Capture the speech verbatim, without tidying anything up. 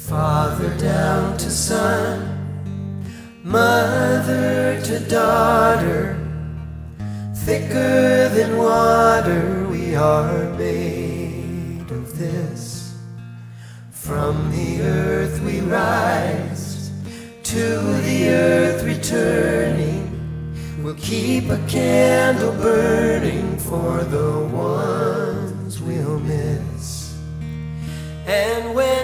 Father down to son, mother to daughter, thicker than water, we are made of this. From the earth we rise, to the earth returning, we'll keep a candle burning for the ones we'll miss. And when